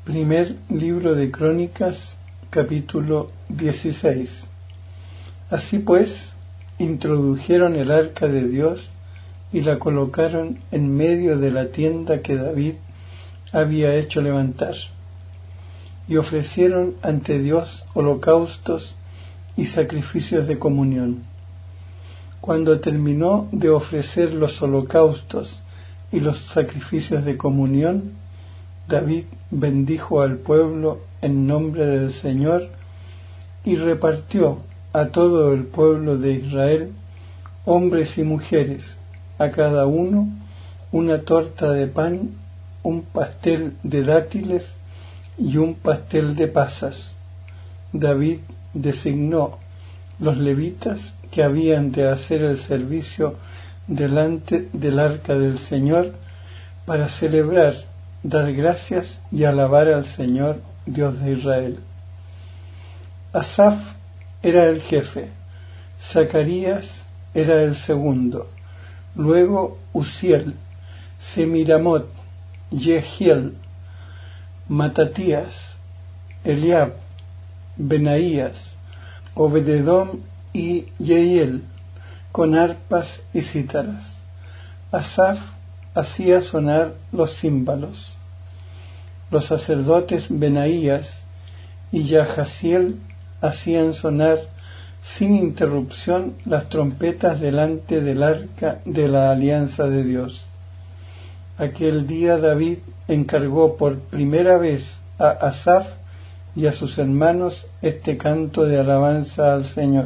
Primer libro de Crónicas, capítulo 16. Así pues, introdujeron el arca de Dios y la colocaron en medio de la tienda que David había hecho levantar, y ofrecieron ante Dios holocaustos y sacrificios de comunión. Cuando terminó de ofrecer los holocaustos y los sacrificios de comunión, David bendijo al pueblo en nombre del Señor y repartió a todo el pueblo de Israel, hombres y mujeres, a cada uno una torta de pan, un pastel de dátiles y un pastel de pasas. David designó los levitas que habían de hacer el servicio delante del arca del Señor para celebrar, dar gracias y alabar al Señor, Dios de Israel. Asaf era el jefe, Zacarías era el segundo, luego Uziel, Semiramot, Jehiel, Matatías, Eliab, Benaías, Obededom y Jehiel, con arpas y cítaras. Asaf hacía sonar los címbalos. Los sacerdotes Benaías y Yahaziel hacían sonar sin interrupción las trompetas delante del arca de la alianza de Dios. Aquel día David encargó por primera vez a Asaf y a sus hermanos este canto de alabanza al Señor.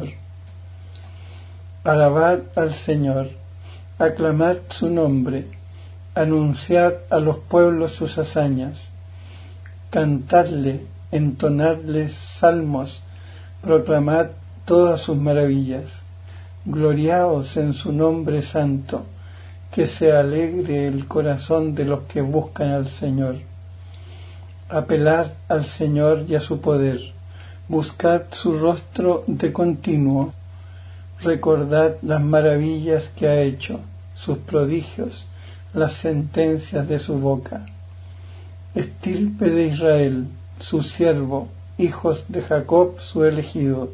Alabad al Señor, aclamad su nombre, anunciad a los pueblos sus hazañas, cantadle, entonadle salmos, proclamad todas sus maravillas, gloriaos en su nombre santo, que se alegre el corazón de los que buscan al Señor. Apelad al Señor y a su poder, buscad su rostro de continuo, recordad las maravillas que ha hecho, sus prodigios, las sentencias de su boca. Estirpe de Israel, su siervo, hijos de Jacob, su elegido.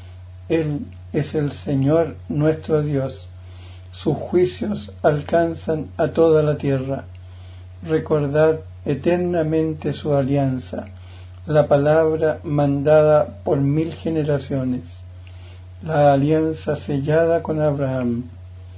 Él es el Señor nuestro Dios. Sus juicios alcanzan a toda la tierra. Recordad eternamente su alianza, la palabra mandada por 1000 generaciones, la alianza sellada con Abraham,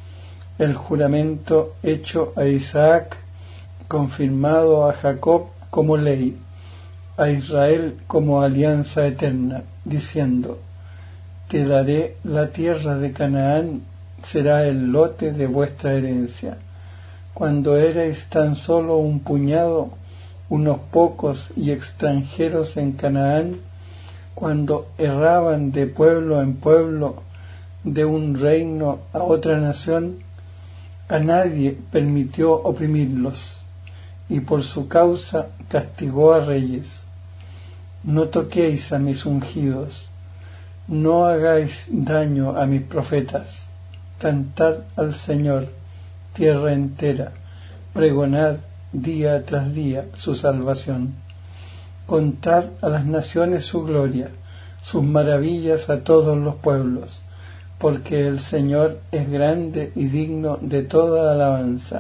el juramento hecho a Isaac, confirmado a Jacob como ley, a Israel como alianza eterna, diciendo: te daré la tierra de Canaán, será el lote de vuestra herencia. Cuando erais tan solo un puñado, unos pocos y extranjeros en Canaán, cuando erraban de pueblo en pueblo, de un reino a otra nación, a nadie permitió oprimirlos, y por su causa castigó a reyes. No toquéis a mis ungidos, no hagáis daño a mis profetas. Cantad al Señor, tierra entera, pregonad día tras día su salvación. Contad a las naciones su gloria, sus maravillas a todos los pueblos, porque el Señor es grande y digno de toda alabanza.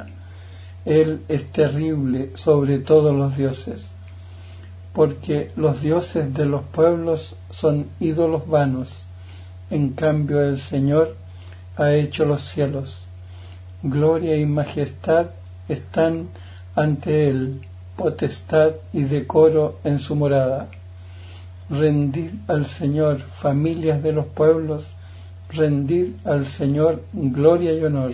Él es terrible sobre todos los dioses, porque los dioses de los pueblos son ídolos vanos, en cambio el Señor ha hecho los cielos. Gloria y majestad están ante él, potestad y decoro en su morada. Rendid al Señor, familias de los pueblos, rendid al Señor gloria y honor.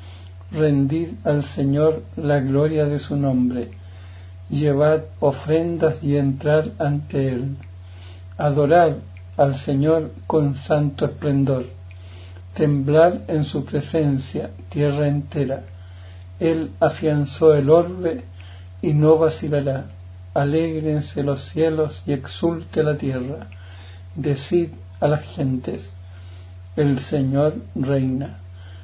Rendid al Señor la gloria de su nombre. Llevad ofrendas y entrad ante él. Adorad al Señor con santo esplendor. Temblad en su presencia, tierra entera. Él afianzó el orbe y no vacilará. Alégrense los cielos y exulte la tierra. Decid a las gentes: el Señor reina.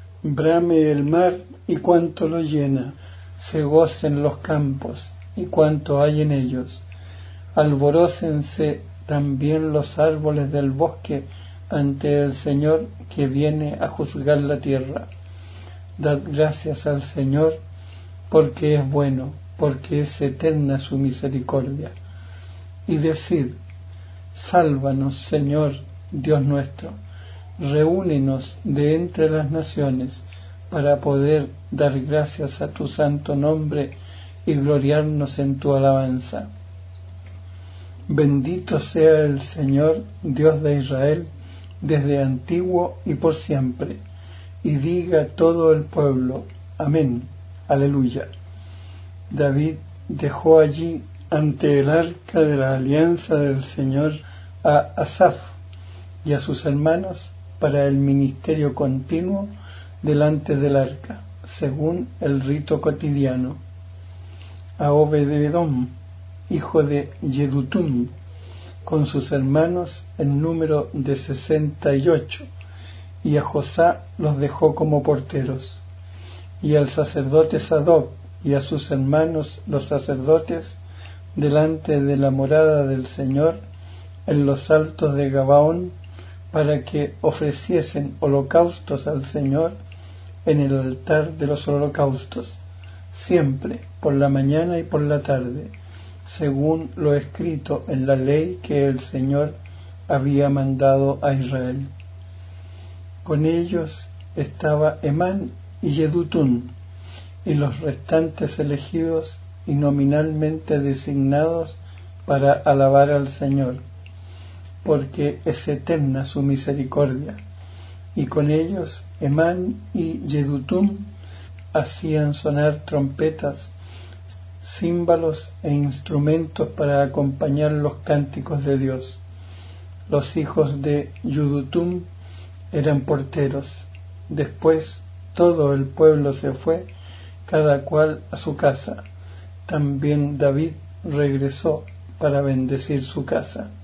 Brame el mar y cuanto lo llena, se gocen los campos y cuanto hay en ellos. Alborócense también los árboles del bosque ante el Señor que viene a juzgar la tierra. Dad gracias al Señor, porque es bueno, porque es eterna su misericordia. Y decid: sálvanos, Señor, Dios nuestro. Reúnenos de entre las naciones para poder dar gracias a tu santo nombre y gloriarnos en tu alabanza. Bendito sea el Señor, Dios de Israel, desde antiguo y por siempre. Y diga todo el pueblo: amén, aleluya. David dejó allí ante el arca de la alianza del Señor a Asaf y a sus hermanos para el ministerio continuo delante del arca, según el rito cotidiano. A Obed-edom, hijo de Yedutún, con sus hermanos en número de 68, y a Josá los dejó como porteros, y al sacerdote Sadoc y a sus hermanos los sacerdotes delante de la morada del Señor en los altos de Gabaón, para que ofreciesen holocaustos al Señor en el altar de los holocaustos, siempre por la mañana y por la tarde, según lo escrito en la ley que el Señor había mandado a Israel. Con ellos estaba Emán y Yedutún, y los restantes elegidos y nominalmente designados para alabar al Señor, porque es eterna su misericordia. Y con ellos Emán y Yedutún hacían sonar trompetas, címbalos e instrumentos para acompañar los cánticos de Dios. Los hijos de Yedutún eran porteros. Después todo el pueblo se fue, cada cual a su casa. También David regresó para bendecir su casa.